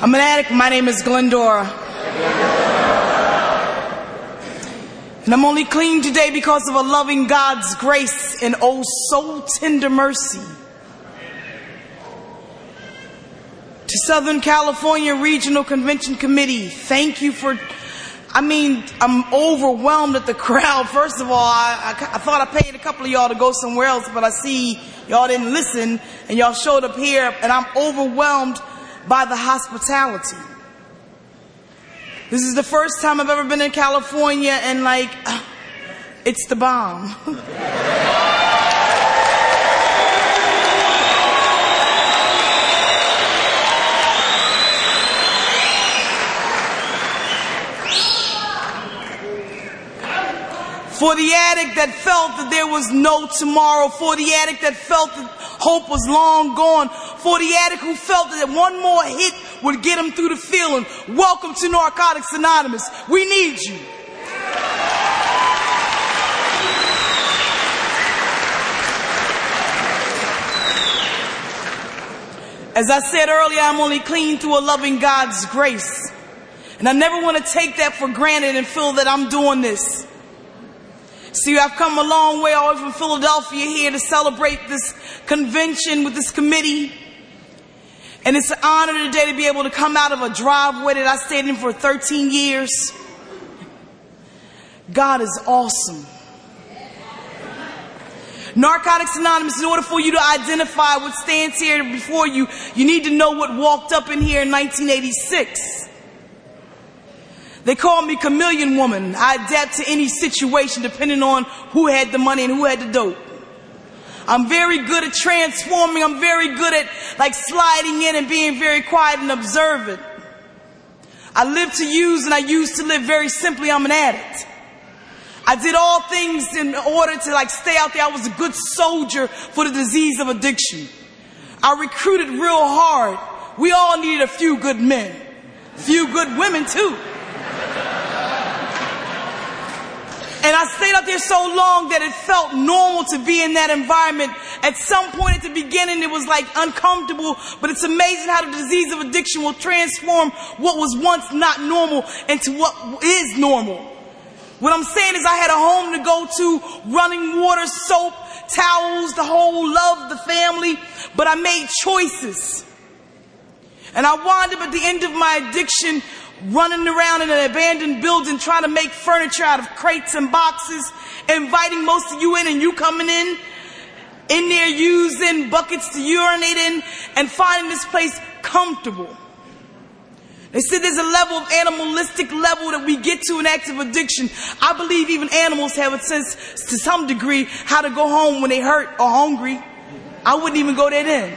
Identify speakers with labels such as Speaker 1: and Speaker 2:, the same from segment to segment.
Speaker 1: I'm an addict. My name is Glendora. And I'm only clean today because of a loving God's grace and oh so tender mercy. To Southern California Regional Convention Committee, thank you for, I'm overwhelmed at the crowd. First of all, I thought I paid a couple of y'all to go somewhere else, but I see y'all didn't listen and y'all showed up here, and I'm overwhelmed by the hospitality. This is the first time I've ever been in California, and it's the bomb. For the addict that felt that there was no tomorrow, for the addict that felt that hope was long gone, for the addict who felt that one more hit would get him through the feeling, welcome to Narcotics Anonymous. We need you. As I said earlier, I'm only clean through a loving God's grace. And I never want to take that for granted and feel that I'm doing this. See, I've come a long way all the way from Philadelphia here to celebrate this convention with this committee. And it's an honor today to be able to come out of a driveway that I stayed in for 13 years. God is awesome. Narcotics Anonymous, in order for you to identify what stands here before you, you need to know what walked up in here in 1986. They call me Chameleon Woman. I adapt to any situation depending on who had the money and who had the dope. I'm very good at transforming. I'm very good at sliding in and being very quiet and observant. I live to use and I use to live very simply. I'm an addict. I did all things in order to stay out there. I was a good soldier for the disease of addiction. I recruited real hard. We all needed a few good men. A few good women too. And I stayed out there so long that it felt normal to be in that environment. At some point at the beginning, it was uncomfortable, but it's amazing how the disease of addiction will transform what was once not normal into what is normal. What I'm saying is I had a home to go to, running water, soap, towels, the whole love, the family, but I made choices. And I wound up at the end of my addiction running around in an abandoned building trying to make furniture out of crates and boxes, inviting most of you in and you coming in there using buckets to urinate in and finding this place comfortable. They said there's a level of animalistic level that we get to in active addiction. I believe even animals have a sense to some degree how to go home when they hurt or hungry. I wouldn't even go there then.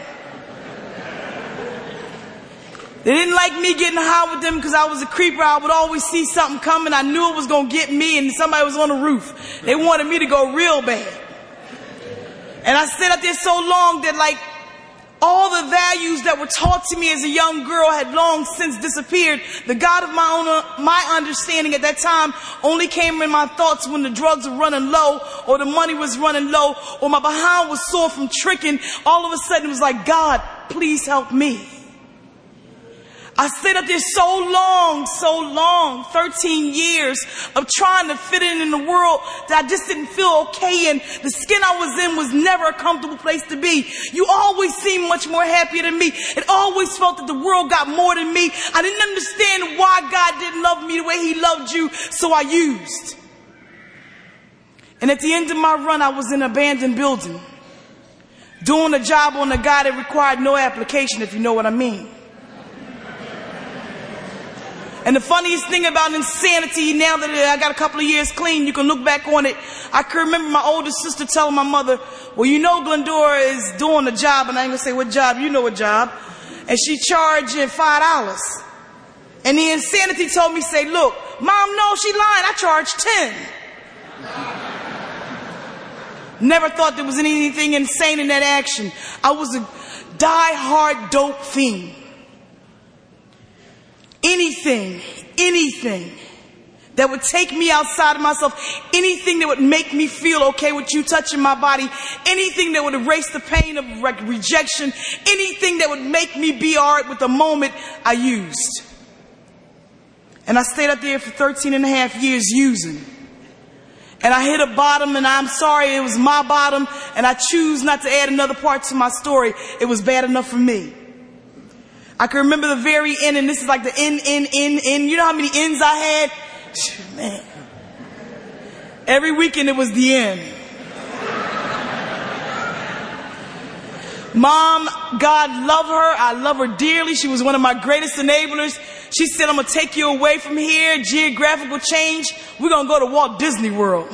Speaker 1: They didn't like me getting high with them because I was a creeper. I would always see something coming. I knew it was going to get me and somebody was on the roof. They wanted me to go real bad. And I stayed out there so long that all the values that were taught to me as a young girl had long since disappeared. The God of my understanding at that time only came in my thoughts when the drugs were running low or the money was running low or my behind was sore from tricking. All of a sudden it was like, God, please help me. I stayed up there so long, 13 years of trying to fit in the world that I just didn't feel okay in. The skin I was in was never a comfortable place to be. You always seemed much more happier than me. It always felt that the world got more than me. I didn't understand why God didn't love me the way He loved you, so I used. And at the end of my run, I was in an abandoned building, doing a job on a guy that required no application, if you know what I mean. And the funniest thing about insanity, now that I got a couple of years clean, you can look back on it. I can remember my older sister telling my mother, well, you know Glendora is doing a job, and I ain't going to say what job, you know what job. And she charging $5. And the insanity told me, say, look, Mom, no, she lying, I charge 10. Never thought there was anything insane in that action. I was a die-hard dope fiend. Anything that would take me outside of myself, anything that would make me feel okay with you touching my body, anything that would erase the pain of rejection, anything that would make me be all right with the moment, I used. And I stayed up there for 13 and a half years using. And I hit a bottom, and I'm sorry, it was my bottom, and I choose not to add another part to my story. It was bad enough for me. I can remember the very end, and this is like the end. You know how many ends I had? Man. Every weekend it was the end. Mom, God love her. I love her dearly. She was one of my greatest enablers. She said, I'm going to take you away from here. Geographical change. We're going to go to Walt Disney World.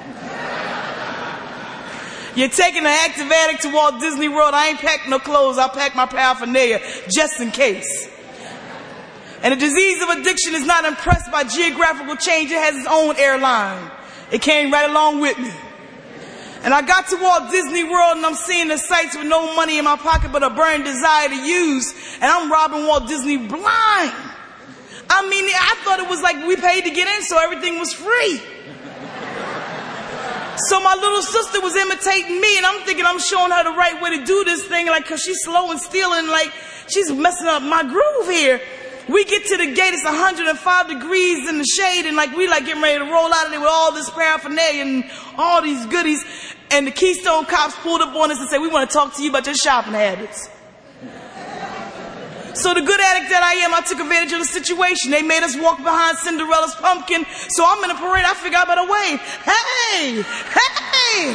Speaker 1: You're taking an active addict to Walt Disney World. I ain't packed no clothes. I packed my paraphernalia just in case. And the disease of addiction is not impressed by geographical change. It has its own airline. It came right along with me. And I got to Walt Disney World, and I'm seeing the sights with no money in my pocket but a burning desire to use. And I'm robbing Walt Disney blind. I mean, I thought it was like we paid to get in, so everything was free. So my little sister was imitating me, and I'm thinking I'm showing her the right way to do this thing, like, cause she's slow and stealing, like, she's messing up my groove here. We get to the gate, it's 105 degrees in the shade, and like, we like getting ready to roll out of there with all this paraphernalia and all these goodies. And the Keystone cops pulled up on us and said, we want to talk to you about your shopping habits. So the good addict that I am, I took advantage of the situation. They made us walk behind Cinderella's pumpkin. So I'm in a parade, I figure I better wave. Hey! Hey!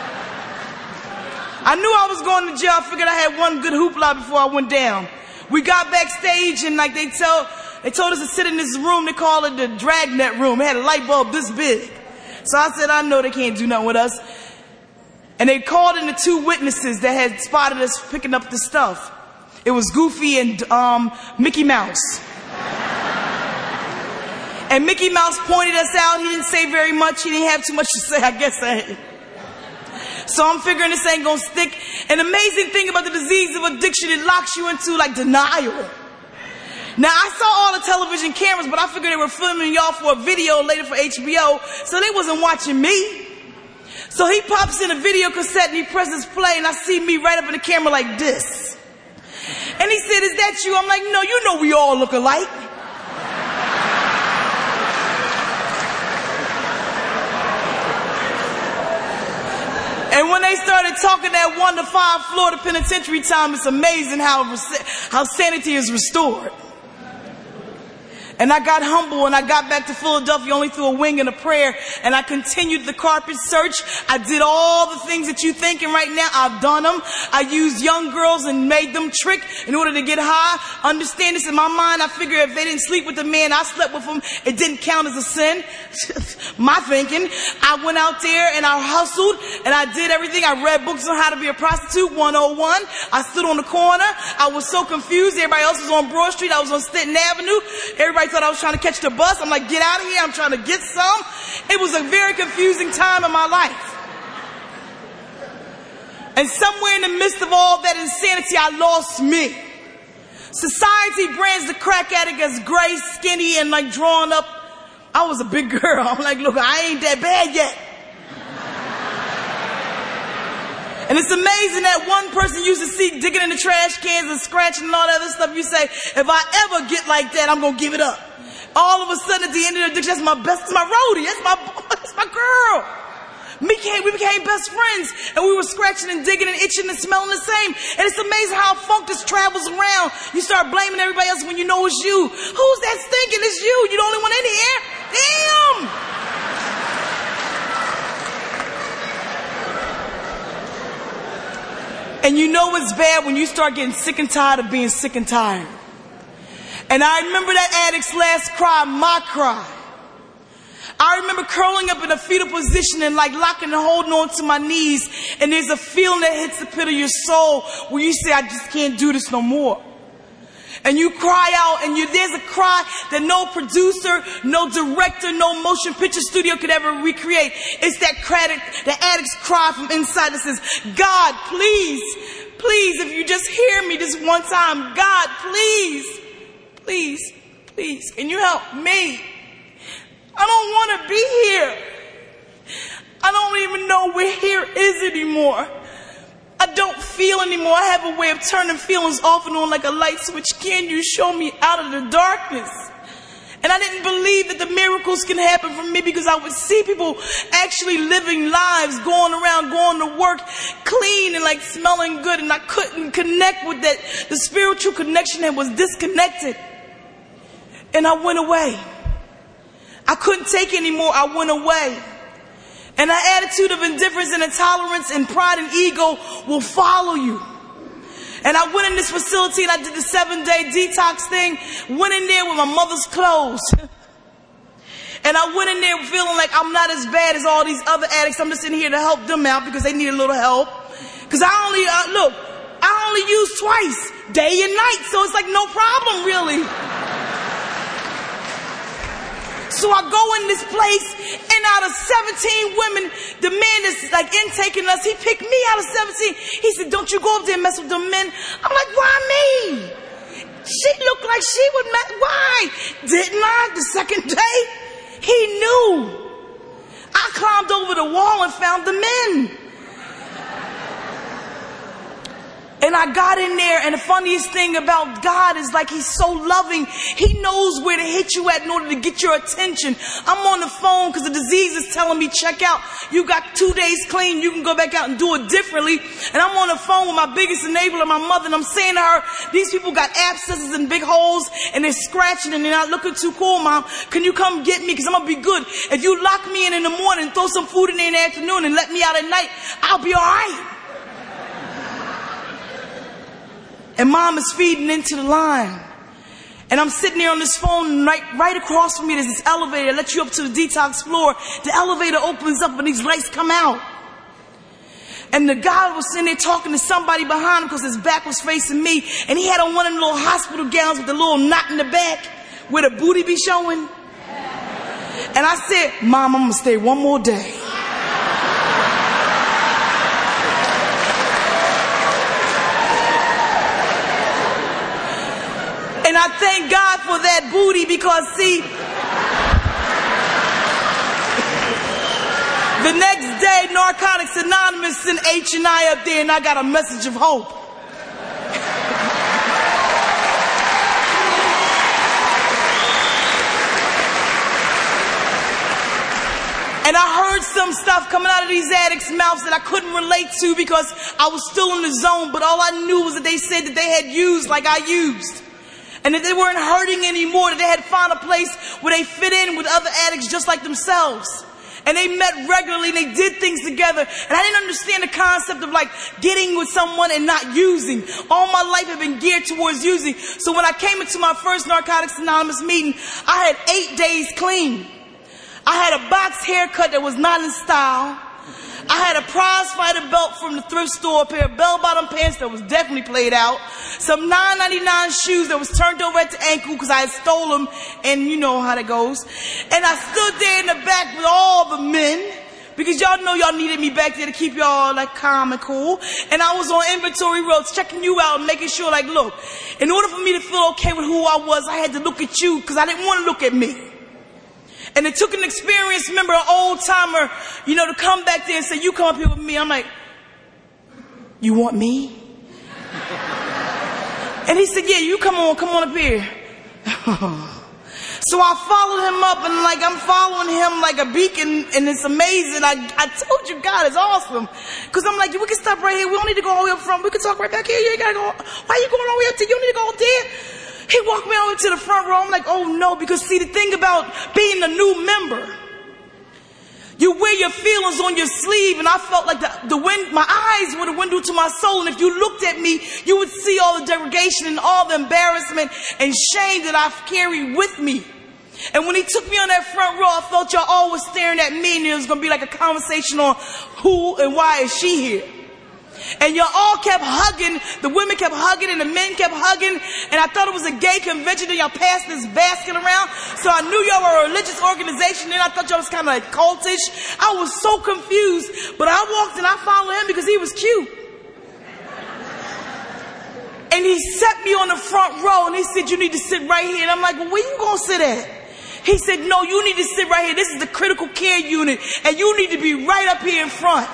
Speaker 1: I knew I was going to jail. I figured I had one good hoopla before I went down. We got backstage, and like they told us to sit in this room. They call it the Dragnet room. It had a light bulb this big. So I said, I know they can't do nothing with us. And they called in the two witnesses that had spotted us picking up the stuff. It was Goofy and Mickey Mouse. And Mickey Mouse pointed us out. He didn't say very much. He didn't have too much to say, I guess. So I'm figuring this ain't gonna stick. An amazing thing about the disease of addiction, it locks you into like denial. Now I saw all the television cameras, but I figured they were filming y'all for a video later for HBO, so they wasn't watching me. So he pops in a video cassette and he presses play, and I see me right up in the camera like this. And he said, is that you? I'm like, no, you know we all look alike. And when they started talking that 1 to 5 Florida penitentiary time, it's amazing how sanity is restored. And I got humble, and I got back to Philadelphia only through a wing and a prayer. And I continued the carpet search. I did all the things that you're thinking right now. I've done them. I used young girls and made them trick in order to get high. Understand this, in my mind, I figure if they didn't sleep with the man, I slept with them. It didn't count as a sin. My thinking. I went out there and I hustled and I did everything. I read books on how to be a prostitute, 101. I stood on the corner. I was so confused. Everybody else was on Broad Street. I was on Stanton Avenue. Everybody thought I was trying to catch the bus. I'm like, get out of here. I'm trying to get some. It was a very confusing time in my life. And somewhere in the midst of all that insanity, I lost me. Society brands the crack addict as gray, skinny, and like drawn up. I was a big girl. I'm like, look, I ain't that bad yet. And it's amazing that one person used to see digging in the trash cans and scratching and all that other stuff. You say, if I ever get like that, I'm going to give it up. All of a sudden at the end of the addiction, that's my best, that's my roadie, that's my girl. We became best friends, and we were scratching and digging and itching and smelling the same. And it's amazing how funk just travels around. You start blaming everybody else when you know it's you. Who's that stinking? It's you. You're the only one in here. Damn! And you know it's bad when you start getting sick and tired of being sick and tired. And I remember that addict's last cry, my cry. I remember curling up in a fetal position and like locking and holding on to my knees. And there's a feeling that hits the pit of your soul where you say, I just can't do this no more. And you cry out, and there's a cry that no producer, no director, no motion picture studio could ever recreate. It's that addict's cry from inside that says, God, please, please, if you just hear me this one time, God, please, please, please, can you help me? I don't want to be here. I don't even know where here is anymore. I don't feel anymore. I have a way of turning feelings off and on like a light switch. Can you show me out of the darkness? And I didn't believe that the miracles can happen for me because I would see people actually living lives, going around, going to work, clean and like smelling good. And I couldn't connect with that. The spiritual connection that was disconnected. And I went away. I couldn't take anymore. I went away. And an attitude of indifference and intolerance and pride and ego will follow you. And I went in this facility and I did the 7-day detox thing. Went in there with my mother's clothes. And I went in there feeling like I'm not as bad as all these other addicts. I'm just in here to help them out because they need a little help. Because I only use twice, day and night. So it's like no problem really. So I go in this place, and out of 17 women, the man that's like intaking us, he picked me out of 17. He said, don't you go up there and mess with the men. I'm like, why me? She looked like she would mess. Why? Didn't I? The second day? He knew. I climbed over the wall and found the men. And I got in there, and the funniest thing about God is like he's so loving. He knows where to hit you at in order to get your attention. I'm on the phone because the disease is telling me, check out. You got 2 days clean. You can go back out and do it differently. And I'm on the phone with my biggest enabler, my mother, and I'm saying to her, these people got abscesses and big holes, and they're scratching, and they're not looking too cool, Mom. Can you come get me? Because I'm going to be good. If you lock me in the morning, throw some food in there in the afternoon, and let me out at night, I'll be all right. And Mom is feeding into the line. And I'm sitting there on this phone, right across from me, there's this elevator that lets you up to the detox floor. The elevator opens up and these lights come out. And the guy was sitting there talking to somebody behind him because his back was facing me. And he had on one of them little hospital gowns with the little knot in the back where the booty be showing. And I said, Mom, I'm going to stay one more day. And I thank God for that booty because, see, the next day, Narcotics Anonymous sent H&I up there and I got a message of hope. And I heard some stuff coming out of these addicts' mouths that I couldn't relate to because I was still in the zone. But all I knew was that they said that they had used like I used. And that they weren't hurting anymore, that they had found a place where they fit in with other addicts just like themselves. And they met regularly and they did things together. And I didn't understand the concept of like getting with someone and not using. All my life had been geared towards using. So when I came into my first Narcotics Anonymous meeting, I had 8 days clean. I had a box haircut that was not in style. I had a prize fighter belt from the thrift store, a pair of bell-bottom pants that was definitely played out, some $9.99 shoes that was turned over at the ankle because I had stole them, and you know how that goes. And I stood there in the back with all the men because y'all know y'all needed me back there to keep y'all like calm and cool. And I was on inventory roads checking you out and making sure like, look, in order for me to feel okay with who I was, I had to look at you because I didn't want to look at me. And it took an experienced member, an old timer, you know, to come back there and say, you come up here with me. I'm like, you want me? And he said, yeah, you come on up here. So I followed him up and like I'm following him like a beacon and it's amazing. I told you God is awesome. Cause I'm like, we can stop right here. We don't need to go all the way up front. We can talk right back here. You ain't gotta go. Why are you going all the way up there? You don't need to go up there. He walked me over to the front row. I'm like, oh no, because see the thing about being a new member, you wear your feelings on your sleeve, and I felt like the wind, my eyes were the window to my soul, and if you looked at me, you would see all the degradation and all the embarrassment and shame that I've carried with me. And when he took me on that front row, I felt y'all all was staring at me, and it was going to be like a conversation on who and why is she here. And y'all all kept hugging, the women kept hugging and the men kept hugging, and I thought it was a gay convention and y'all passed this basket around, so I knew y'all were a religious organization and I thought y'all was kind of like cultish. I was so confused, but I walked and I followed him because he was cute. And he set me on the front row and he said, you need to sit right here. And I'm like, well, where you gonna sit at? He said, no, you need to sit right here. This is the critical care unit, and you need to be right up here in front.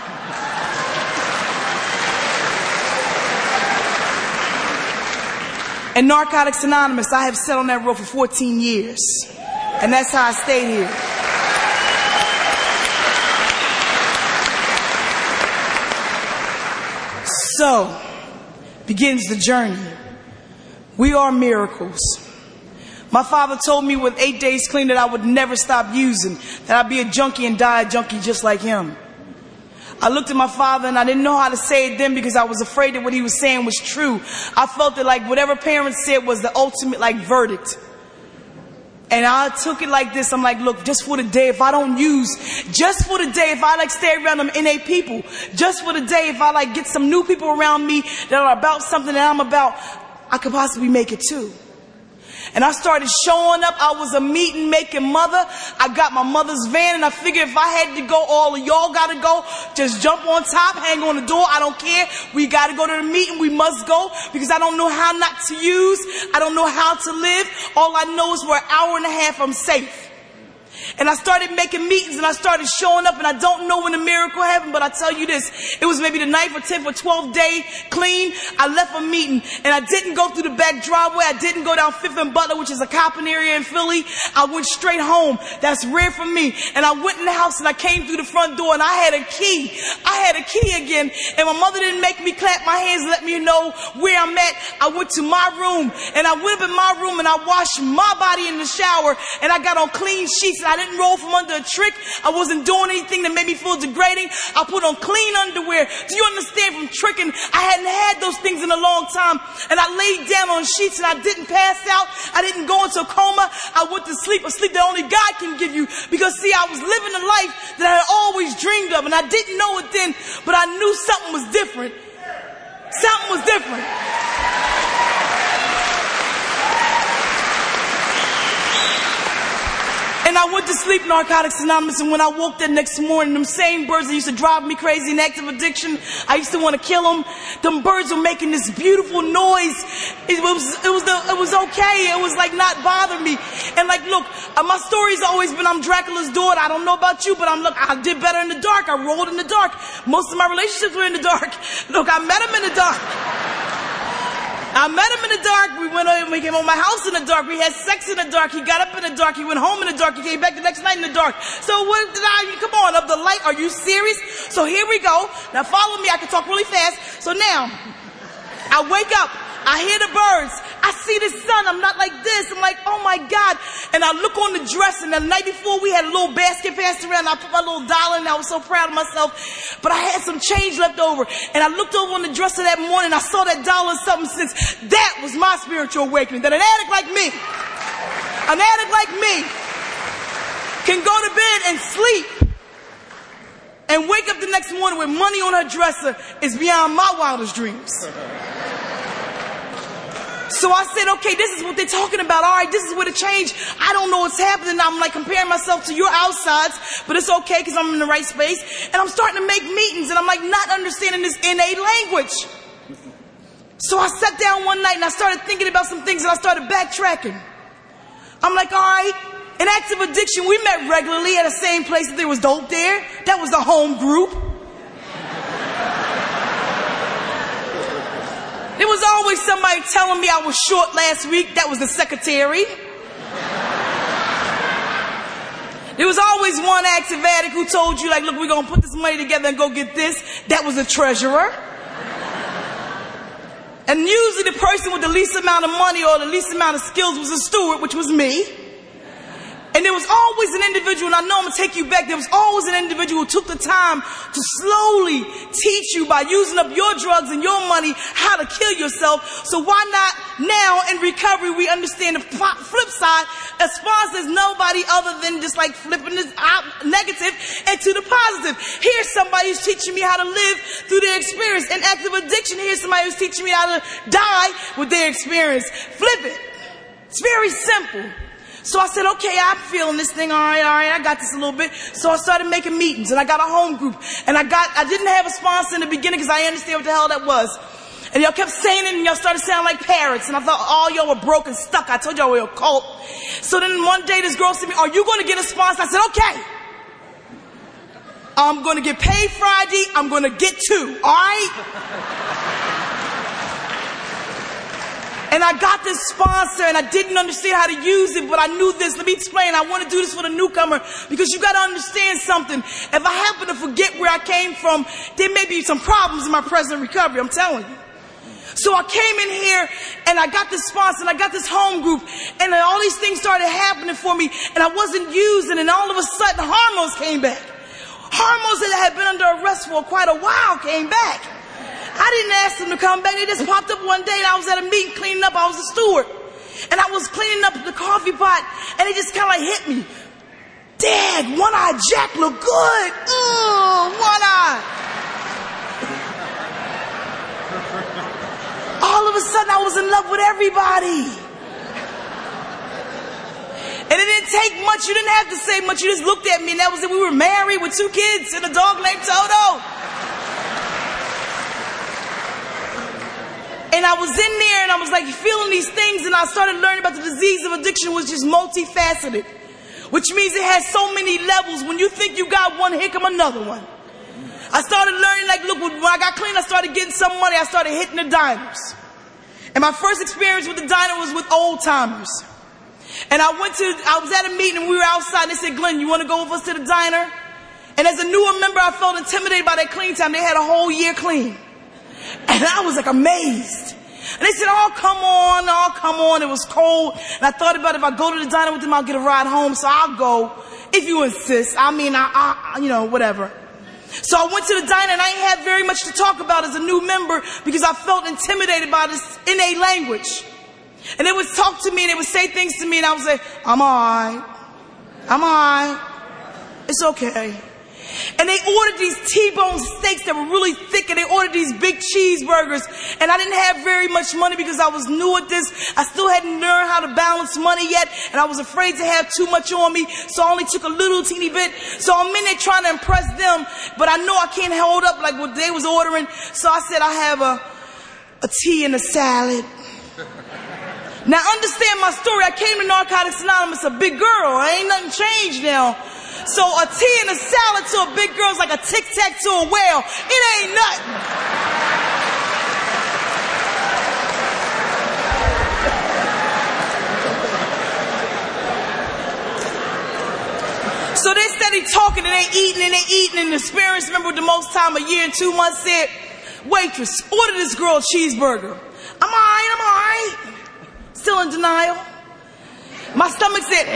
Speaker 1: In Narcotics Anonymous, I have sat on that road for 14 years. And that's how I stayed here. So, begins the journey. We are miracles. My father told me with 8 days clean that I would never stop using, that I'd be a junkie and die a junkie just like him. I looked at my father and I didn't know how to say it then because I was afraid that what he was saying was true. I felt that like whatever parents said was the ultimate like verdict. And I took it like this. I'm like, look, just for the day, if I don't use, just for the day, if I like stay around them NA people, just for the day, if I like get some new people around me that are about something that I'm about, I could possibly make it too. And I started showing up. I was a meeting making mother. I got my mother's van and I figured if I had to go, all of y'all got to go. Just jump on top, hang on the door. I don't care. We got to go to the meeting. We must go because I don't know how not to use. I don't know how to live. All I know is for an hour and a half I'm safe. And I started making meetings and I started showing up, and I don't know when the miracle happened, but I tell you this, it was maybe the 9th or 10th or 12th day clean. I left a meeting and I didn't go through the back driveway. I didn't go down 5th and Butler, which is a copping area in Philly. I went straight home. That's rare for me. And I went in the house and I came through the front door and I had a key. I had a key again, and my mother didn't make me clap my hands and let me know where I'm at. I went to my room and I went up in my room and I washed my body in the shower and I got on clean sheets and I didn't roll from under a trick. I wasn't doing anything that made me feel degrading. I put on clean underwear. Do you understand? From tricking, I hadn't had those things in a long time. And I laid down on sheets and I didn't pass out. I didn't go into a coma. I went to sleep, a sleep that only God can give you. Because see, I was living a life that I had always dreamed of, and I didn't know it then, but I knew something was different. Something was different. And I went to sleep Narcotics Anonymous, and when I woke that next morning, them same birds that used to drive me crazy in active addiction, I used to want to kill them. Them birds were making this beautiful noise. It was okay. It was like not bothering me. And like, look, my story's always been I'm Dracula's daughter. I don't know about you, but I did better in the dark. I rolled in the dark. Most of my relationships were in the dark. Look, I met him in the dark. I met him in the dark. We came on my house in the dark. We had sex in the dark. He got up in the dark. He went home in the dark. He came back the next night in the dark. So what did come on, up the light. Are you serious? So here we go. Now follow me. I can talk really fast. So now, I wake up. I hear the birds. I see the sun. I'm not like this. I'm like, oh my God. And I look on the dresser, and the night before we had a little basket passed around. I put my little dollar in. I was so proud of myself. But I had some change left over. And I looked over on the dresser that morning. I saw that dollar and something cents. That was my spiritual awakening. That an addict like me can go to bed and sleep and wake up the next morning with money on her dresser is beyond my wildest dreams. So I said, okay, this is what they're talking about. All right, this is where the change. I don't know what's happening. I'm like comparing myself to your outsides, but it's okay because I'm in the right space. And I'm starting to make meetings, and I'm like not understanding this NA language. So I sat down one night and I started thinking about some things, and I started backtracking. I'm like, all right, in active addiction, we met regularly at the same place that there was dope there. That was the home group. There was always somebody telling me I was short last week. That was the secretary. There was always one active addict who told you, like, look, we're going to put this money together and go get this. That was the treasurer. And usually the person with the least amount of money or the least amount of skills was a steward, which was me. And there was always an individual, and I know I'm going to take you back, there was always an individual who took the time to slowly teach you by using up your drugs and your money how to kill yourself. So why not now in recovery we understand the flip side as far as there's nobody other than just like flipping this negative into the positive. Here's somebody who's teaching me how to live through their experience. In active addiction, here's somebody who's teaching me how to die with their experience. Flip it. It's very simple. So I said, okay, I'm feeling this thing. All right, I got this a little bit. So I started making meetings, and I got a home group. And I didn't have a sponsor in the beginning because I understand what the hell that was. And y'all kept saying it and y'all started sounding like parrots. And I thought all y'all were broke and stuck. I told y'all we were a cult. So then one day this girl said to me, are you going to get a sponsor? I said, okay. I'm going to get paid Friday. I'm going to get 2. All right? And I got this sponsor and I didn't understand how to use it, but I knew this. Let me explain. I want to do this for the newcomer because you got to understand something. If I happen to forget where I came from, there may be some problems in my present recovery. I'm telling you. So I came in here and I got this sponsor and I got this home group and all these things started happening for me and I wasn't using, and all of a sudden hormones came back. Hormones that had been under arrest for quite a while came back. I didn't ask them to come back. They just popped up one day and I was at a meeting cleaning up. I was a steward. And I was cleaning up the coffee pot and it just kind of like hit me. Dad, one-eyed Jack look good. One-eye. All of a sudden I was in love with everybody. And it didn't take much. You didn't have to say much. You just looked at me and that was it. We were married with 2 kids and a dog named Toto. And I was in there and I was like feeling these things and I started learning about the disease of addiction, which is multifaceted, which means it has so many levels. When you think you got one, here come another one. I started learning, like, look, when I got clean, I started getting some money. I started hitting the diners. And my first experience with the diner was with old timers. And I was at a meeting and we were outside and they said, Glenn, you want to go with us to the diner? And as a newer member, I felt intimidated by that clean time. They had a whole year clean. And I was like amazed. And they said, oh, come on. It was cold. And I thought about if I go to the diner with them, I'll get a ride home. So I'll go if you insist. I mean, whatever. So I went to the diner and I ain't had very much to talk about as a new member because I felt intimidated by this innate language. And they would talk to me and they would say things to me and I would say, I'm all right. It's okay. And they ordered these T-bone steaks that were really thick and they ordered these big cheeseburgers. And I didn't have very much money because I was new at this. I still hadn't learned how to balance money yet. And I was afraid to have too much on me. So I only took a little teeny bit. So I'm in there trying to impress them. But I know I can't hold up like what they was ordering. So I said, I have a tea and a salad. Now understand my story. I came to Narcotics Anonymous a big girl. Ain't nothing changed now. So a tea and a salad to a big girl is like a tic-tac to a whale. It ain't nothing. So they steady talking and they eating and the experienced member with the most time, a year and 2 months, said, waitress, order this girl a cheeseburger. I'm all right. Still in denial. My stomach said,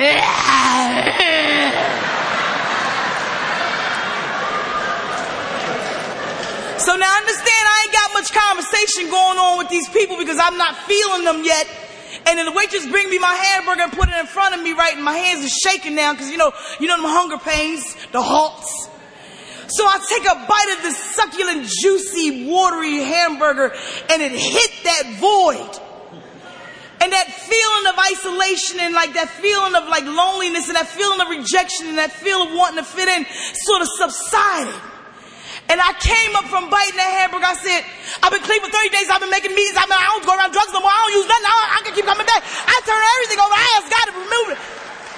Speaker 1: so now understand I ain't got much conversation going on with these people because I'm not feeling them yet. And then the waitress bring me my hamburger and put it in front of me, right? And my hands are shaking now because you know them hunger pains, the halts. So I take a bite of this succulent, juicy, watery hamburger and it hit that void. And that feeling of isolation and like that feeling of like loneliness and that feeling of rejection and that feeling of wanting to fit in sort of subsided. And I came up from biting that hamburger. I said, I've been clean for 30 days. I've been making meetings. I don't go around drugs no more. I don't use nothing. I can keep coming back. I turn everything over. I asked God to remove it.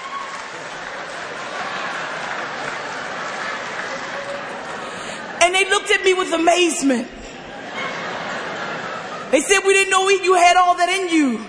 Speaker 1: And they looked at me with amazement. They said, we didn't know you had all that in you.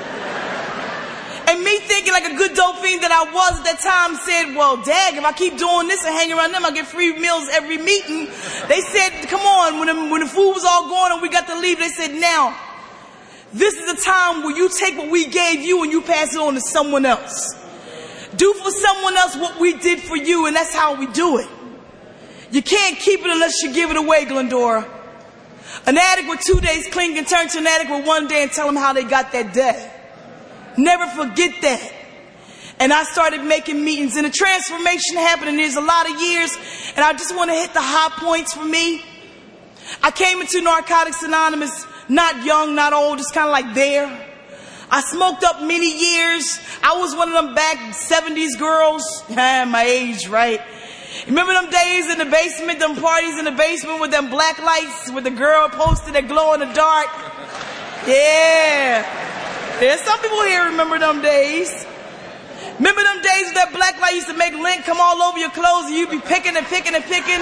Speaker 1: And me thinking like a good dope fiend that I was at that time said, well, dag, if I keep doing this and hang around them, I get free meals every meeting. They said, come on, when the food was all gone and we got to leave, they said, now, this is the time where you take what we gave you and you pass it on to someone else. Do for someone else what we did for you, and that's how we do it. You can't keep it unless you give it away, Glendora. An addict with 2 days clean can turn to an addict with 1 day and tell them how they got that day. Never forget that. And I started making meetings and the transformation happened, and there's a lot of years, and I just want to hit the high points for me. I came into Narcotics Anonymous, not young, not old, just kind of like there. I smoked up many years. I was one of them back 70s girls. My age, right? Remember them days in the basement, them parties in the basement with them black lights with the girl posted that glow in the dark? Yeah. There's some people here remember them days. Remember them days with that black light used to make lint come all over your clothes and you'd be picking and picking and picking?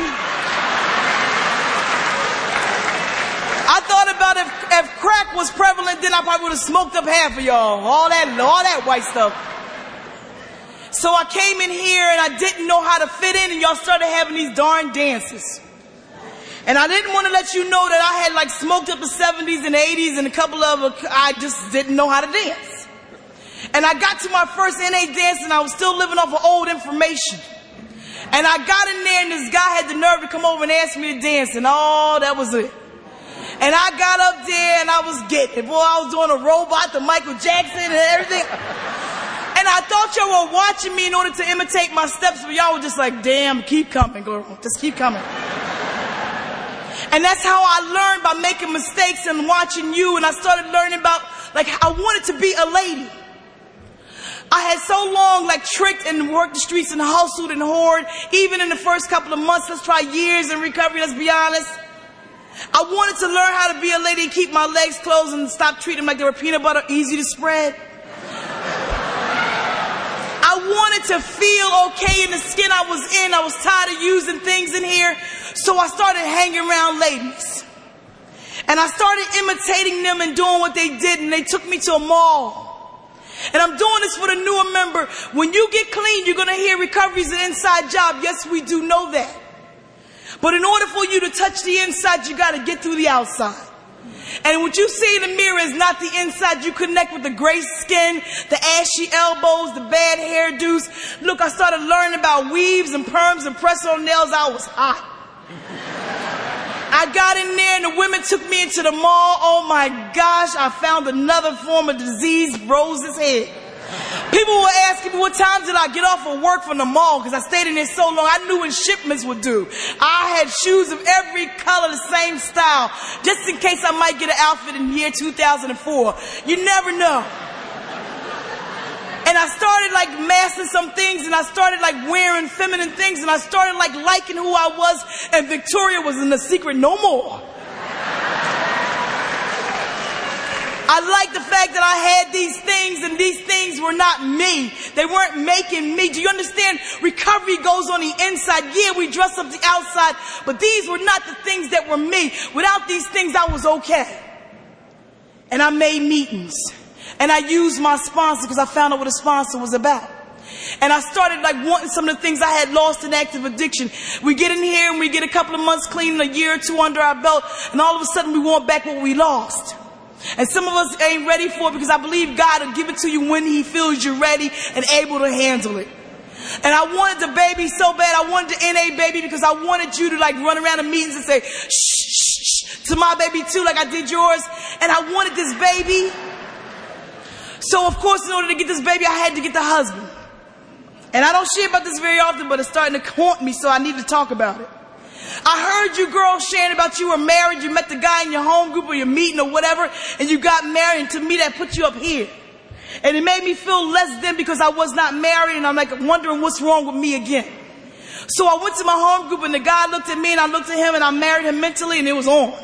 Speaker 1: I thought about if crack was prevalent, then I probably would have smoked up half of y'all. All that white stuff. So I came in here and I didn't know how to fit in, and y'all started having these darn dances. And I didn't want to let you know that I had like smoked up the 70s and 80s and a couple of, I just didn't know how to dance. And I got to my first NA dance and I was still living off of old information. And I got in there and this guy had the nerve to come over and ask me to dance, and oh, that was it. And I got up there and I was getting it. Boy, I was doing a robot to Michael Jackson and everything. And I thought y'all were watching me in order to imitate my steps, but y'all were just like, damn, keep coming, girl. Just keep coming. And that's how I learned, by making mistakes and watching you. And I started learning about, like, I wanted to be a lady. I had so long, like, tricked and worked the streets and hustled and whored. Even in the first couple of months, let's try years in recovery, let's be honest. I wanted to learn how to be a lady and keep my legs closed and stop treating them like they were peanut butter, easy to spread. I wanted to feel okay in the skin I was in. I was tired of using things in here. So I started hanging around ladies. And I started imitating them and doing what they did, and they took me to a mall. And I'm doing this for the newer member. When you get clean, you're going to hear recovery is an inside job. Yes, we do know that. But in order for you to touch the inside, you got to get through the outside. And what you see in the mirror is not the inside. You connect with the gray skin, the ashy elbows, the bad hairdos. Look, I started learning about weaves and perms and press-on nails. I was hot. I got in there and the women took me into the mall. Oh my gosh, I found another form of disease rose its head. People were asking me what time did I get off of work from the mall, because I stayed in there so long. I knew when shipments would do. I had shoes of every color, the same style, just in case I might get an outfit in the year 2004. You never know. And I started like mastering some things, and I started like wearing feminine things, and I started like liking who I was, and Victoria was in the secret no more. I liked the fact that I had these things, and these things were not me. They weren't making me. Do you understand? Recovery goes on the inside. Yeah, we dress up the outside, but these were not the things that were me. Without these things, I was okay. And I made meetings. And I used my sponsor because I found out what a sponsor was about. And I started like wanting some of the things I had lost in active addiction. We get in here and we get a couple of months clean, a year or two under our belt, and all of a sudden we want back what we lost. And some of us ain't ready for it, because I believe God will give it to you when He feels you're ready and able to handle it. And I wanted the baby so bad. I wanted the NA baby because I wanted you to like run around the meetings and say, shh, shh, shh, to my baby too, like I did yours. And I wanted this baby. So of course, in order to get this baby, I had to get the husband. And I don't share about this very often, but it's starting to haunt me, so I need to talk about it. I heard you girls sharing about you were married, you met the guy in your home group or your meeting or whatever, and you got married, and to me that put you up here. And it made me feel less than because I was not married, and I'm like wondering what's wrong with me again. So I went to my home group, and the guy looked at me, and I looked at him, and I married him mentally, and it was on.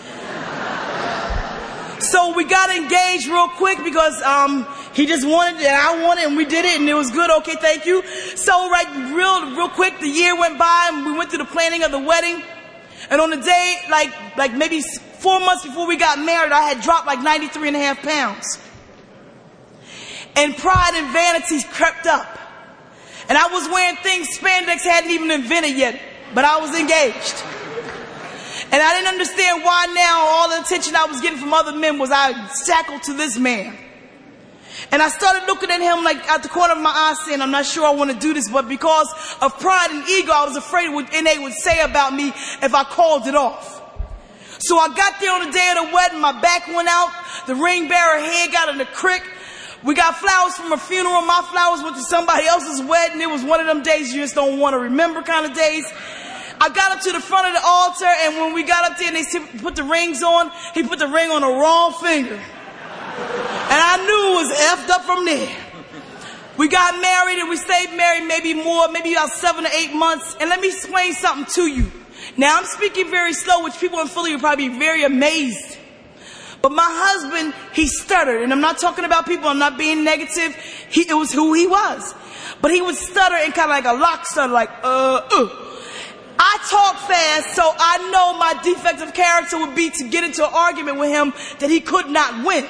Speaker 1: So we got engaged real quick because he just wanted it and I wanted it, and we did it, and it was good. Okay, thank you. So real quick, the year went by and we went through the planning of the wedding. And on the day, like maybe 4 months before we got married, I had dropped like 93.5 pounds. And pride and vanity crept up. And I was wearing things spandex hadn't even invented yet, but I was engaged. And I didn't understand why now all the attention I was getting from other men was I shackled to this man. And I started looking at him like out the corner of my eye saying, I'm not sure I want to do this, but because of pride and ego, I was afraid what NA would say about me if I called it off. So I got there on the day of the wedding, my back went out, the ring bearer head got in the crick. We got flowers from a funeral, my flowers went to somebody else's wedding. It was one of them days you just don't want to remember kind of days. I got up to the front of the altar, and when we got up there and they put the rings on, he put the ring on the wrong finger. And I knew it was effed up from there. We got married and we stayed married maybe more, maybe about 7 or 8 months. And let me explain something to you. Now I'm speaking very slow, which people in Philly would probably be very amazed. But my husband, he stuttered. And I'm not talking about people, I'm not being negative. It was who he was. But he would stutter and kind of like a lock stutter, like, I talk fast, so I know my defective character would be to get into an argument with him that he could not win.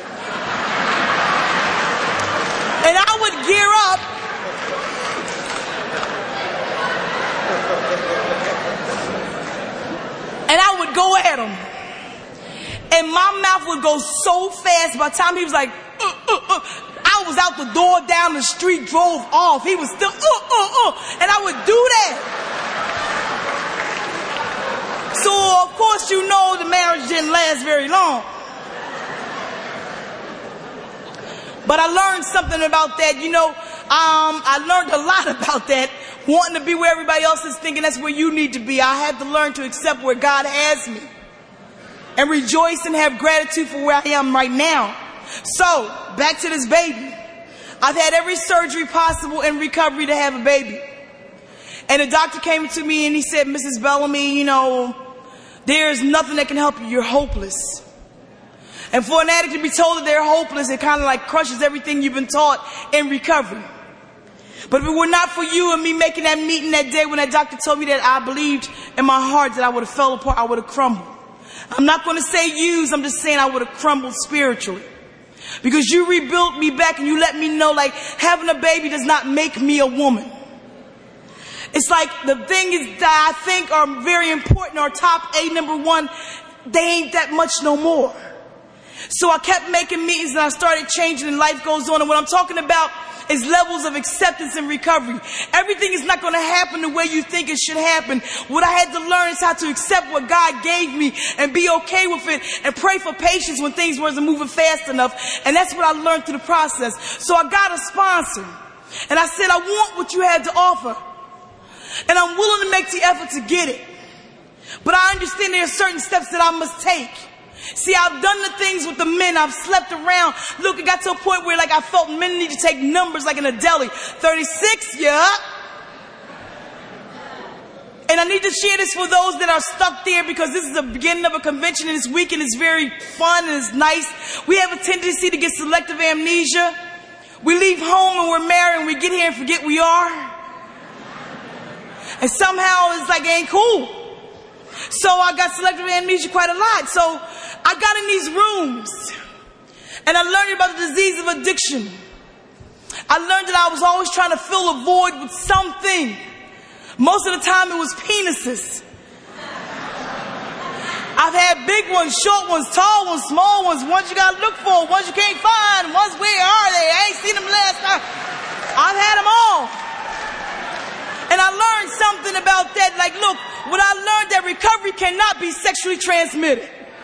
Speaker 1: And I would gear up. And I would go at him. And my mouth would go so fast, by the time he was like, I was out the door, down the street, drove off. He was still, and I would do that. So, of course, you know the marriage didn't last very long. But I learned something about that. You know, I learned a lot about that. Wanting to be where everybody else is thinking that's where you need to be. I had to learn to accept where God has me. And rejoice and have gratitude for where I am right now. So, back to this baby. I've had every surgery possible in recovery to have a baby. And the doctor came to me and he said, Mrs. Bellamy, you know, there's nothing that can help you. You're hopeless. And for an addict to be told that they're hopeless, it kind of like crushes everything you've been taught in recovery. But if it were not for you and me making that meeting that day when that doctor told me that, I believed in my heart that I would have fell apart, I would have crumbled. I'm not going to say used, I'm just saying I would have crumbled spiritually. Because you rebuilt me back and you let me know, like, having a baby does not make me a woman. It's like the thing is that I think are very important, our top A, number one, they ain't that much no more. So I kept making meetings and I started changing and life goes on. And what I'm talking about is levels of acceptance and recovery. Everything is not going to happen the way you think it should happen. What I had to learn is how to accept what God gave me and be okay with it and pray for patience when things wasn't moving fast enough. And that's what I learned through the process. So I got a sponsor and I said, I want what you had to offer. And I'm willing to make the effort to get it. But I understand there are certain steps that I must take. See, I've done the things with the men. I've slept around. Look, it got to a point where like I felt men need to take numbers like in a deli. 36, yeah. And I need to share this for those that are stuck there because this is the beginning of a convention and this weekend is very fun and it's nice. We have a tendency to get selective amnesia. We leave home and we're married and we get here and forget we are. And somehow it's like it ain't cool. So I got selective amnesia quite a lot. So I got in these rooms and I learned about the disease of addiction. I learned that I was always trying to fill a void with something. Most of the time it was penises. I've had big ones, short ones, tall ones, small ones you gotta look for, ones you can't find, ones where are they? I ain't seen them last time. I've had them all. And I learned something about that. Like, look, what I learned that recovery cannot be sexually transmitted.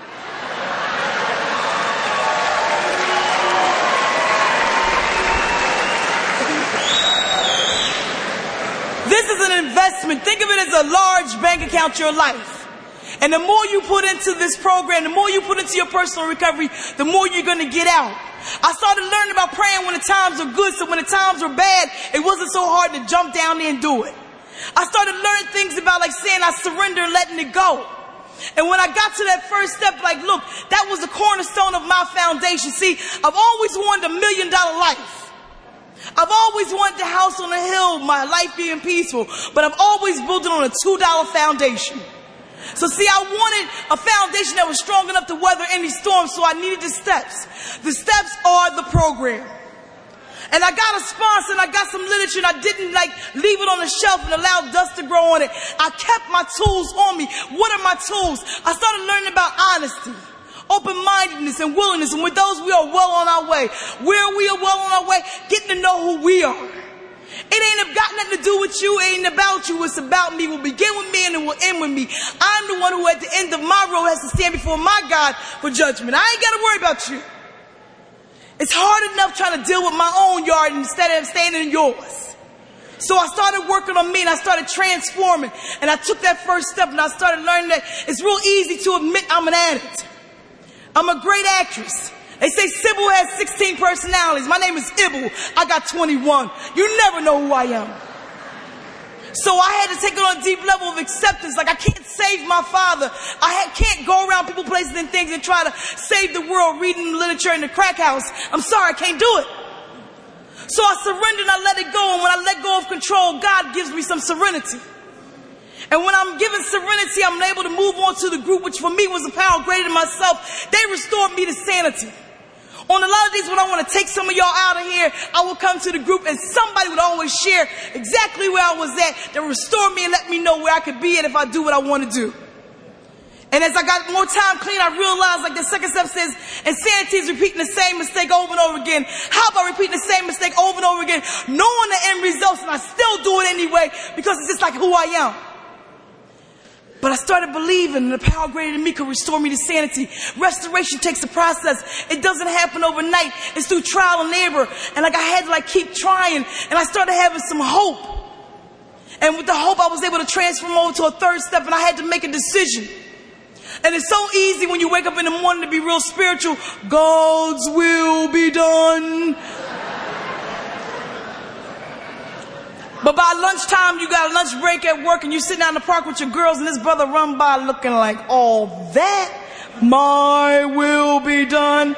Speaker 1: This is an investment. Think of it as a large bank account, your life. And the more you put into this program, the more you put into your personal recovery, the more you're going to get out. I started learning about praying when the times are good, so when the times were bad, it wasn't so hard to jump down there and do it. I started learning things about like saying I surrender, letting it go. And when I got to that first step, like, look, that was the cornerstone of my foundation. See, I've always wanted $1 million life. I've always wanted the house on the hill, my life being peaceful, but I've always built it on a $2 foundation. So see, I wanted a foundation that was strong enough to weather any storm, so I needed the steps. The steps are the program. And I got a sponsor and I got some literature and I didn't like leave it on the shelf and allow dust to grow on it. I kept my tools on me. What are my tools? I started learning about honesty, open-mindedness, and willingness. And with those, we are well on our way. Where we are well on our way, getting to know who we are. It ain't got nothing to do with you. It ain't about you. It's about me. It will begin with me and it will end with me. I'm the one who at the end of my road has to stand before my God for judgment. I ain't got to worry about you. It's hard enough trying to deal with my own yard instead of staying in yours. So I started working on me and I started transforming. And I took that first step and I started learning that it's real easy to admit I'm an addict. I'm a great actress. They say Sybil has 16 personalities. My name is Ibble. I got 21. You never know who I am. So I had to take it on a deep level of acceptance. Like, I can't save my father. I can't go around people, places, and things and try to save the world reading literature in the crack house. I'm sorry, I can't do it. So I surrendered and I let it go. And when I let go of control, God gives me some serenity. And when I'm given serenity, I'm able to move on to the group, which for me was a power greater than myself. They restored me to sanity. On a lot of days when I want to take some of y'all out of here, I will come to the group and somebody would always share exactly where I was at that restored me and let me know where I could be at if I do what I want to do. And as I got more time clean, I realized, like the second step says, insanity is repeating the same mistake over and over again. How about repeating the same mistake over and over again, knowing the end results, and I still do it anyway because it's just like who I am. But I started believing the power greater than me could restore me to sanity. Restoration takes a process. It doesn't happen overnight. It's through trial and error. And like I had to keep trying. And I started having some hope. And with the hope, I was able to transform over to a third step. And I had to make a decision. And it's so easy when you wake up in the morning to be real spiritual. God's will be done. But by lunchtime, you got a lunch break at work and you sit down in the park with your girls and this brother run by looking like, all that, my will be done.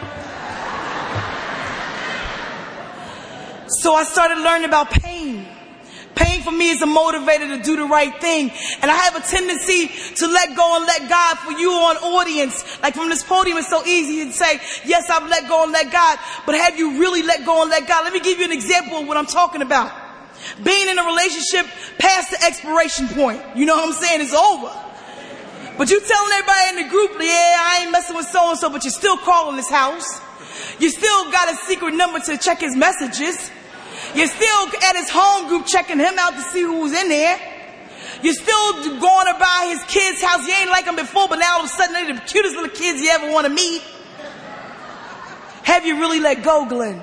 Speaker 1: So I started learning about pain. Pain for me is a motivator to do the right thing. And I have a tendency to let go and let God. For you on audience, like from this podium, it's so easy to say, yes, I've let go and let God. But have you really let go and let God? Let me give you an example of what I'm talking about. Being in a relationship past the expiration point. You know what I'm saying? It's over. But you telling everybody in the group, yeah, I ain't messing with so-and-so, but you're still calling his house. You still got a secret number to check his messages. You're still at his home group checking him out to see who's in there. You're still going to buy his kid's house. You ain't like him before, but now all of a sudden they're the cutest little kids you ever want to meet. Have you really let go, Glenn?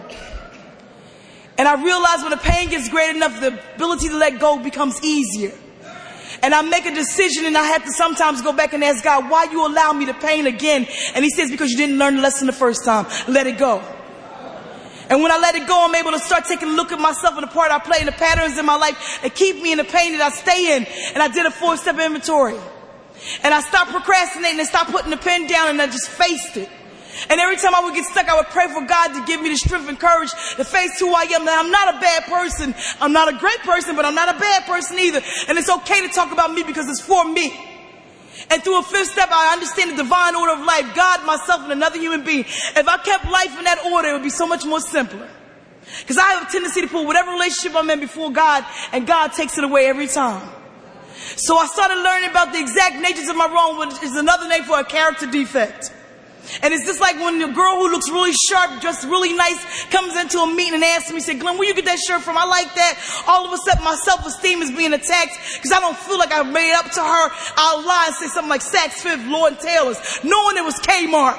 Speaker 1: And I realize when the pain gets great enough, the ability to let go becomes easier. And I make a decision and I have to sometimes go back and ask God, why you allow me to pain again? And he says, because you didn't learn the lesson the first time. Let it go. And when I let it go, I'm able to start taking a look at myself and the part I play and the patterns in my life that keep me in the pain that I stay in. And I did a 4-step inventory. And I stopped procrastinating and stopped putting the pen down and I just faced it. And every time I would get stuck, I would pray for God to give me the strength and courage to face who I am. That I'm not a bad person. I'm not a great person, but I'm not a bad person either. And it's okay to talk about me because it's for me. And through a 5th step, I understand the divine order of life. God, myself, and another human being. If I kept life in that order, it would be so much more simpler. Because I have a tendency to put whatever relationship I'm in before God, and God takes it away every time. So I started learning about the exact natures of my wrong, which is another name for a character defect. And it's just like when the girl who looks really sharp, dressed really nice, comes into a meeting and asks me, say, Glenn, where you get that shirt from? I like that. All of a sudden, my self-esteem is being attacked because I don't feel like I made up to her. I'll lie and say something like Saks Fifth, Lord & Taylor's, knowing it was Kmart.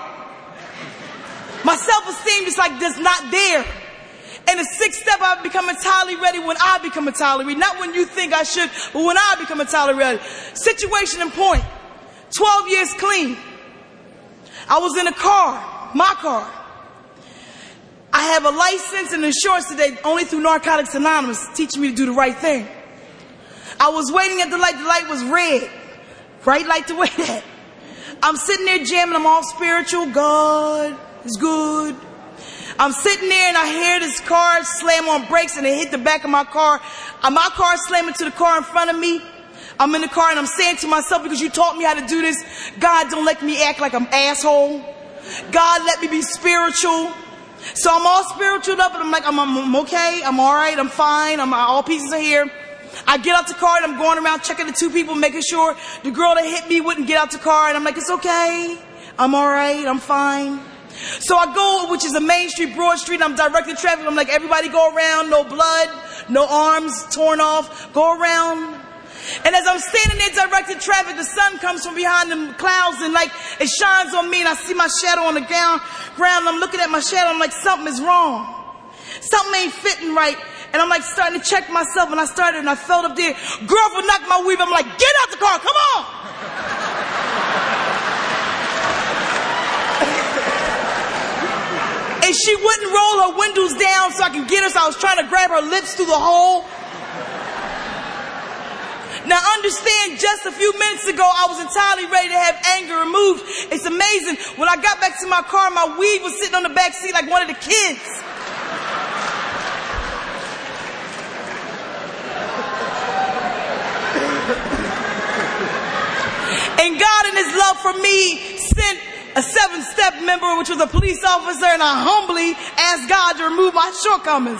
Speaker 1: My self-esteem is like just not there. And the 6th step, I become entirely ready when I become entirely ready. Not when you think I should, but when I become entirely ready. Situation and point. 12 years clean. I was in a car, my car. I have a license and insurance today only through Narcotics Anonymous, teaching me to do the right thing. I was waiting at the light was red. Right light to wait at. I'm sitting there jamming, I'm all spiritual, God is good. I'm sitting there and I hear this car slam on brakes and it hit the back of my car. My car slammed into the car in front of me. I'm in the car and I'm saying to myself, because you taught me how to do this, God, don't let me act like I'm asshole. God, let me be spiritual. So I'm all spiritual up and I'm like, I'm okay. I'm all right. I'm fine. All pieces are here. I get out the car and I'm going around checking the 2 people, making sure the girl that hit me wouldn't get out the car. And I'm like, it's okay. I'm all right. I'm fine. So I go, which is a main street, Broad Street, and I'm directing traffic. I'm like, everybody go around. No blood, no arms torn off. Go around. And as I'm standing there directing traffic, the sun comes from behind the clouds and like it shines on me and I see my shadow on the ground. I'm looking at my shadow. I'm like, something is wrong. Something ain't fitting right. And I'm like starting to check myself and I started and I felt up there. Girlfriend knocked my weave. I'm like, get out the car. Come on. And she wouldn't roll her windows down so I could get her, so I was trying to grab her lips through the hole. Now understand, just a few minutes ago, I was entirely ready to have anger removed. It's amazing. When I got back to my car, my weed was sitting on the back seat like one of the kids. And God in his love for me sent a 7-step member, which was a police officer, and I humbly asked God to remove my shortcomings.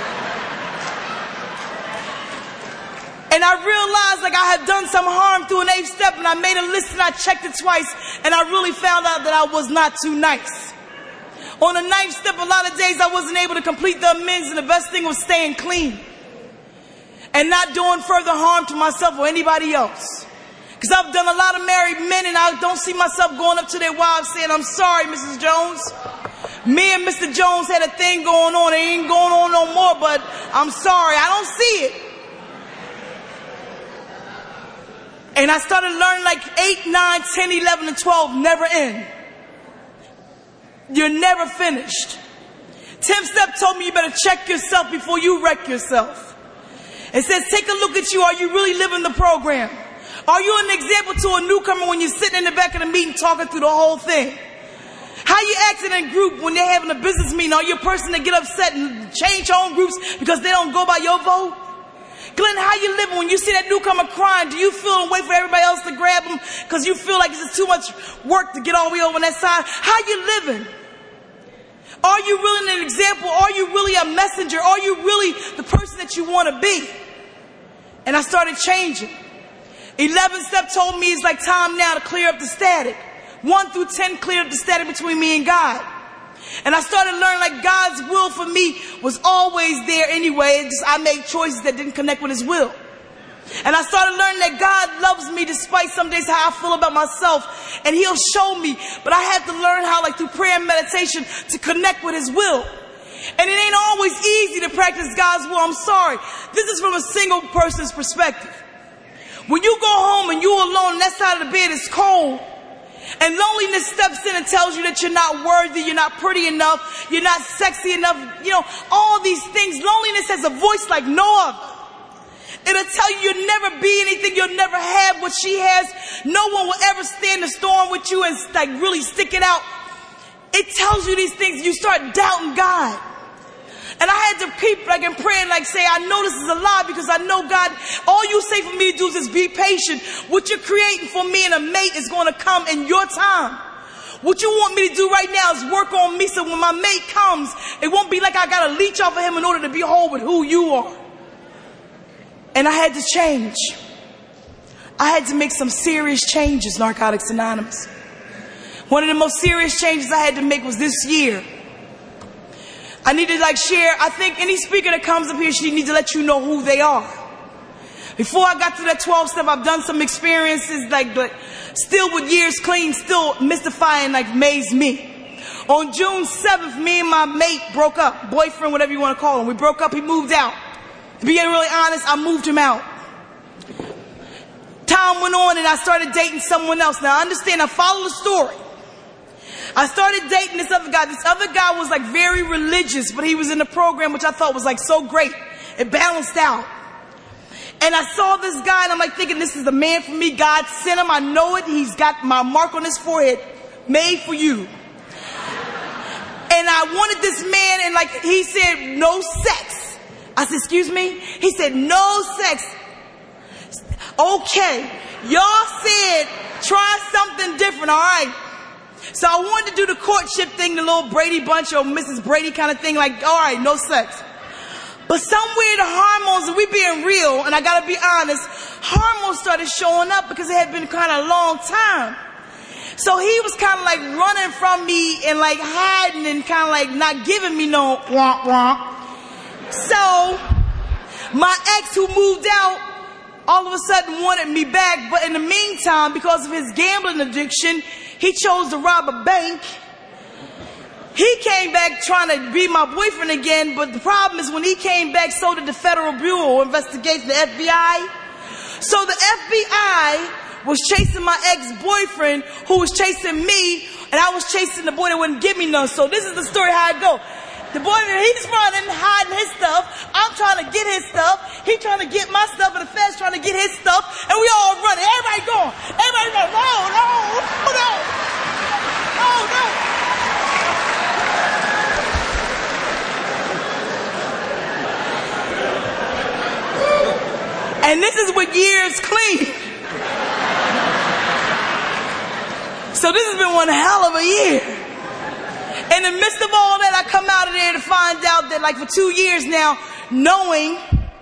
Speaker 1: And I realized like I had done some harm through an 8th step, and I made a list and I checked it twice, and I really found out that I was not too nice. On the 9th step, a lot of days I wasn't able to complete the amends, and the best thing was staying clean and not doing further harm to myself or anybody else. Because I've done a lot of married men, and I don't see myself going up to their wives saying, "I'm sorry, Mrs. Jones. Me and Mr. Jones had a thing going on. It ain't going on no more, but I'm sorry." I don't see it. And I started learning like 8, 9, 10, 11, and 12 never end. You're never finished. 10th step told me you better check yourself before you wreck yourself. It says, take a look at you. Are you really living the program? Are you an example to a newcomer when you're sitting in the back of the meeting talking through the whole thing? How you acting in group when they're having a business meeting? Are you a person that get upset and change your own groups because they don't go by your vote? Glenn, how you living when you see that newcomer crying? Do you feel and wait for everybody else to grab them because you feel like it's just too much work to get all the way over on that side? How you living? Are you really an example? Are you really a messenger? Are you really the person that you want to be? And I started changing. 11th step told me it's like time now to clear up the static. 1 through 10 cleared up the static between me and God. And I started learning like God's will for me was always there anyway. I made choices that didn't connect with his will. And I started learning that God loves me despite some days how I feel about myself. And he'll show me. But I had to learn how, like through prayer and meditation, to connect with his will. And it ain't always easy to practice God's will. I'm sorry. This is from a single person's perspective. When you go home and you're alone and that side of the bed is cold, and loneliness steps in and tells you that you're not worthy, you're not pretty enough, you're not sexy enough, all these things. Loneliness has a voice like no other. It'll tell you you'll never be anything, you'll never have what she has. No one will ever stand the storm with you and like really stick it out. It tells you these things. You start doubting God. And I had to peep like and pray and like say, I know this is a lie because I know God, all you say for me to do is just be patient. What you're creating for me and a mate is going to come in your time. What you want me to do right now is work on me so when my mate comes, it won't be like I got to leech off of him in order to be whole with who you are. And I had to change. I had to make some serious changes, Narcotics Anonymous. One of the most serious changes I had to make was this year. I need to share, I think any speaker that comes up here, she needs to let you know who they are. Before I got to that 12 step, I've done some experiences like still with years clean, still mystifying, amazed me. On June 7th, me and my mate broke up. Boyfriend, whatever you want to call him. We broke up, he moved out. To be really honest, I moved him out. Time went on and I started dating someone else. Now understand, I follow the story. I started dating this other guy. This other guy was very religious, but he was in the program, which I thought was so great. It balanced out. And I saw this guy and I'm thinking, this is the man for me. God sent him. I know it. He's got my mark on his forehead. Made for you. And I wanted this man and he said, no sex. I said, excuse me? He said, no sex. Okay. Y'all said, try something different. All right. So I wanted to do the courtship thing, the little Brady Bunch or Mrs. Brady kind of thing, all right, no sex. But somewhere the hormones, and we being real, and I gotta be honest, hormones started showing up because it had been kind of a long time. So he was kind of running from me and hiding and kind of not giving me no womp. So my ex who moved out all of a sudden wanted me back, but in the meantime, because of his gambling addiction, he chose to rob a bank. He came back trying to be my boyfriend again, but the problem is when he came back, so did the Federal Bureau of Investigation, the FBI. So the FBI was chasing my ex-boyfriend who was chasing me, And I was chasing the boy that wouldn't give me none. So this is the story how it go. The boy, he's running, hiding his stuff. I'm trying to get his stuff. He trying to get my stuff, and the feds trying to get his stuff. And we all running. Everybody going. Everybody going, no, no, no, no, no. And this is with years clean. So this has been one hell of a year. In the midst of all that, I come out of there to find out that like for 2 years now, knowing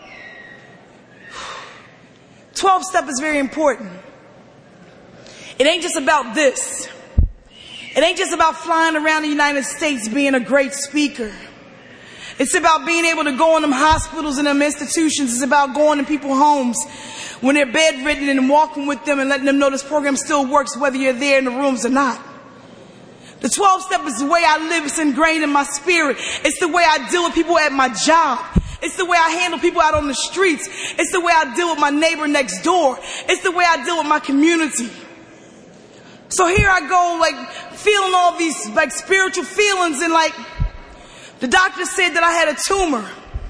Speaker 1: 12-step is very important. It ain't just about this. It ain't just about flying around the United States being a great speaker. It's about being able to go in them hospitals and them institutions. It's about going to people's homes when they're bedridden and walking with them and letting them know this program still works whether you're there in the rooms or not. The 12-step is the way I live. It's ingrained in my spirit. It's the way I deal with people at my job. It's the way I handle people out on the streets. It's the way I deal with my neighbor next door. It's the way I deal with my community. So here I go, like feeling all these like spiritual feelings, and like the doctor said that I had a tumor.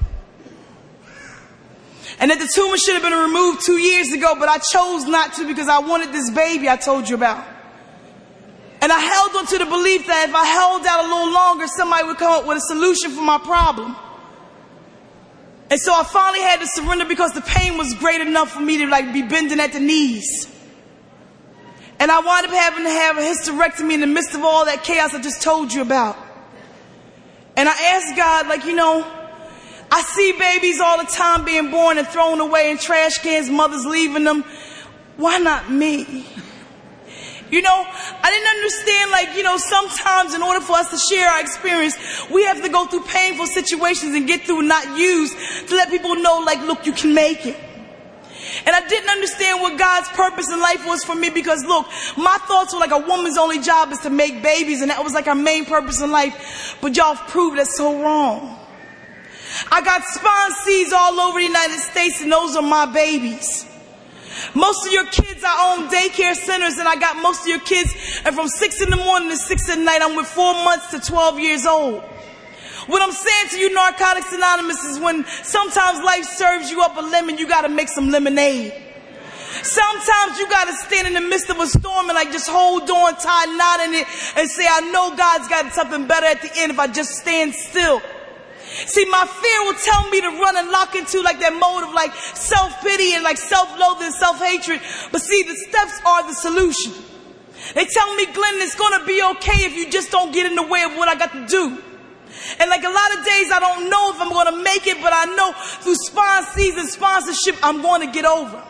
Speaker 1: And that the tumor should have been removed 2 years ago, but I chose not to because I wanted this baby I told you about. And I held on to the belief that if I held out a little longer, somebody would come up with a solution for my problem. And so I finally had to surrender because the pain was great enough for me to like be bending at the knees. And I wound up having to have a hysterectomy in the midst of all that chaos I just told you about. And I asked God, like, you know, I see babies all the time being born and thrown away in trash cans, mothers leaving them. Why not me? You know, I didn't understand, like, you know, sometimes in order for us to share our experience, we have to go through painful situations and get through not used to let people know, like, look, you can make it. And I didn't understand what God's purpose in life was for me because, look, my thoughts were like a woman's only job is to make babies, and that was like our main purpose in life. But y'all have proved that's so wrong. I got sponsees all over the United States, and those are my babies. Most of your kids, I own daycare centers, and I got most of your kids, and from 6 in the morning to 6 at night, I'm with 4 months to 12 years old. What I'm saying to you, Narcotics Anonymous, is when sometimes life serves you up a lemon, you gotta make some lemonade. Sometimes you gotta stand in the midst of a storm and like just hold on, tie a knot in it, and say, I know God's got something better at the end if I just stand still. See, my fear will tell me to run and lock into like that mode of like self-pity and like self-loathing and self-hatred. But see, the steps are the solution. They tell me, Glenn, it's going to be okay if you just don't get in the way of what I got to do. And like a lot of days, I don't know if I'm going to make it, but I know through sponsees and sponsorship, I'm going to get over.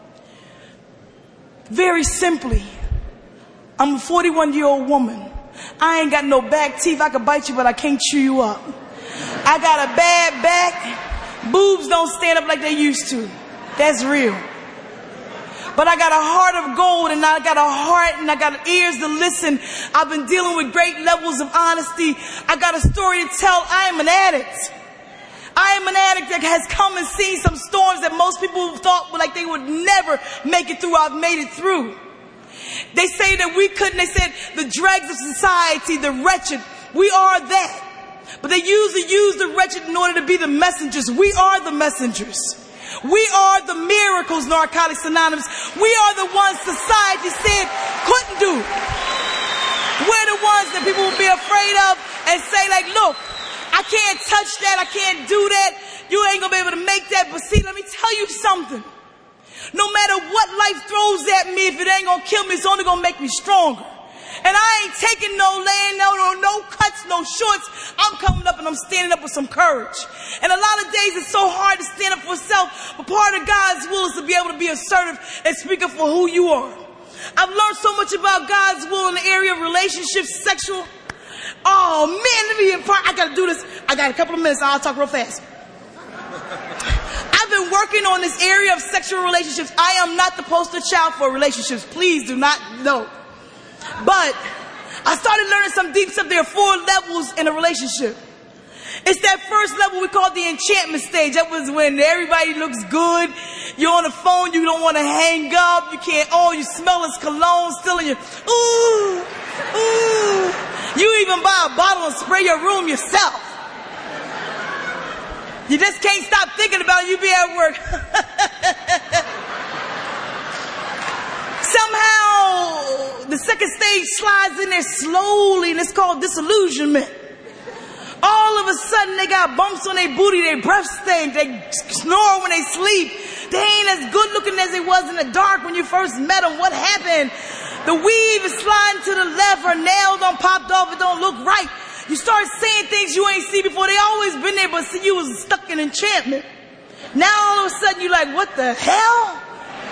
Speaker 1: Very simply, I'm a 41-year-old woman. I ain't got no back teeth. I could bite you, but I can't chew you up. I got a bad back. Boobs don't stand up like they used to. That's real. But I got a heart of gold, and I got a heart, and I got ears to listen. I've been dealing with great levels of honesty. I got a story to tell. I am an addict. I am an addict that has come and seen some storms that most people thought like they would never make it through. I've made it through. They say that we couldn't. They said the dregs of society, the wretched, we are that. But they usually use the wretched in order to be the messengers. We are the messengers. We are the miracles, Narcotics Anonymous. We are the ones society said couldn't do. We're the ones that people will be afraid of and say like, look, I can't touch that. I can't do that. You ain't going to be able to make that. But see, let me tell you something. No matter what life throws at me, if it ain't going to kill me, it's only going to make me stronger. And I ain't taking no laying, no cuts, no shorts. I'm coming up and I'm standing up with some courage. And a lot of days it's so hard to stand up for self, but part of God's will is to be able to be assertive and speak up for who you are. I've learned so much about God's will in the area of relationships, sexual. Oh man, let me impart. I gotta do this. I got a couple of minutes. I'll talk real fast. I've been working on this area of sexual relationships. I am not the poster child for relationships. Please do not know. But I started learning some deep stuff. There are 4 levels in a relationship. It's that first level we call the enchantment stage. That was when everybody looks good. You're on the phone. You don't want to hang up. You can't. Oh, you smell his cologne still in your. Ooh, ooh. You even buy a bottle and spray your room yourself. You just can't stop thinking about it. You be at work. Somehow, the second stage slides in there slowly, and it's called disillusionment. All of a sudden, they got bumps on their booty, their breath stink, they snore when they sleep. They ain't as good looking as they was in the dark when you first met them. What happened? The weave is sliding to the left, her nails done popped off, it don't look right. You start saying things you ain't seen before. They always been there, but see, you was stuck in enchantment. Now all of a sudden you're like, what the hell?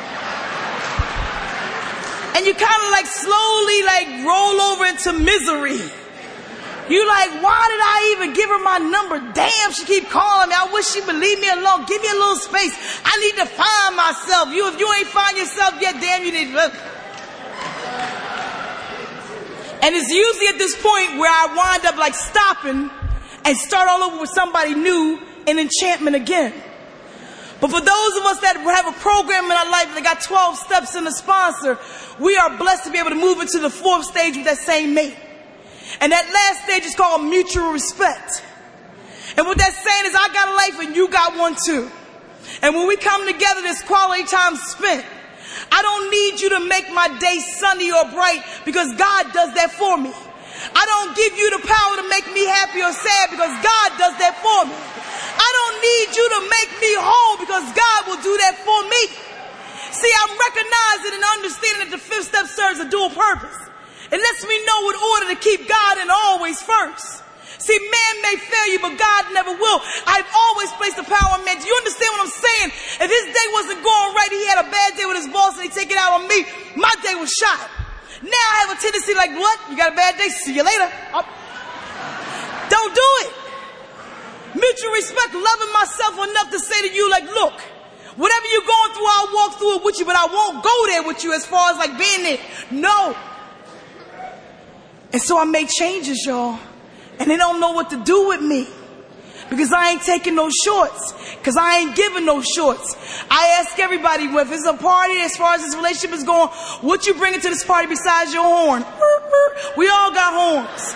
Speaker 1: And you kind of like slowly like roll over into misery. You like, why did I even give her my number? Damn, she keep calling me. I wish she would leave me alone. Give me a little space. I need to find myself. If you ain't find yourself yet, damn, you need to look. And it's usually at this point where I wind up like stopping and start all over with somebody new in enchantment again. But for those of us that have a program in our life that got 12 steps in the sponsor, we are blessed to be able to move into the 4th stage with that same mate. And that last stage is called mutual respect. And what that's saying is I got a life and you got one too. And when we come together, there's quality time spent. I don't need you to make my day sunny or bright because God does that for me. I don't give you the power to make me happy or sad because God does that for me. I don't need you to make me whole because God will do that for me. See, I'm recognizing and understanding that the 5th step serves a dual purpose. It lets me know in order to keep God and always first. See, man may fail you, but God never will. I've always placed the power on man. Do you understand what I'm saying? If his day wasn't going right, he had a bad day with his boss and he take it out on me, my day was shot. Now I have a tendency like, what? You got a bad day? See you later. Don't do it. Mutual respect, loving myself enough to say to you, like, look, whatever you're going through, I'll walk through it with you, but I won't go there with you as far as like being there. No. And so I made changes, y'all. And they don't know what to do with me. Because I ain't taking no shorts. Because I ain't giving no shorts. I ask everybody, if it's a party, as far as this relationship is going, what you bringing to this party besides your horn? We all got horns.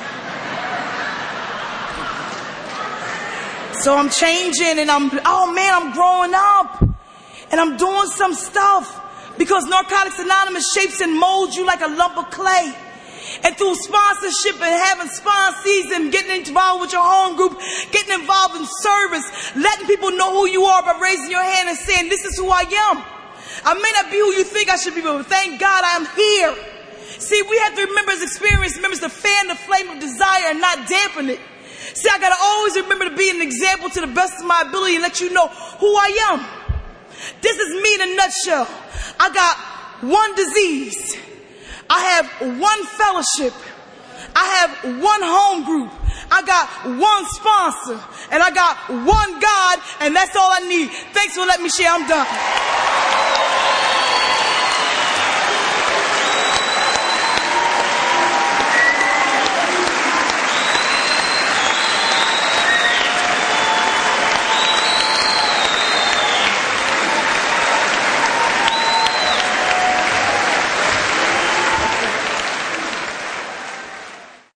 Speaker 1: So I'm changing and I'm growing up. And I'm doing some stuff. Because Narcotics Anonymous shapes and molds you like a lump of clay. And through sponsorship and having sponsees and getting involved with your home group, getting involved in service, letting people know who you are by raising your hand and saying, this is who I am. I may not be who you think I should be, but thank God I'm here. See, we have to remember as experienced members to fan the flame of desire and not dampen it. See, I got to always remember to be an example to the best of my ability and let you know who I am. This is me in a nutshell. I got one disease. I have one fellowship. I have one home group. I got one sponsor. And I got one God. And that's all I need. Thanks for letting me share. I'm done.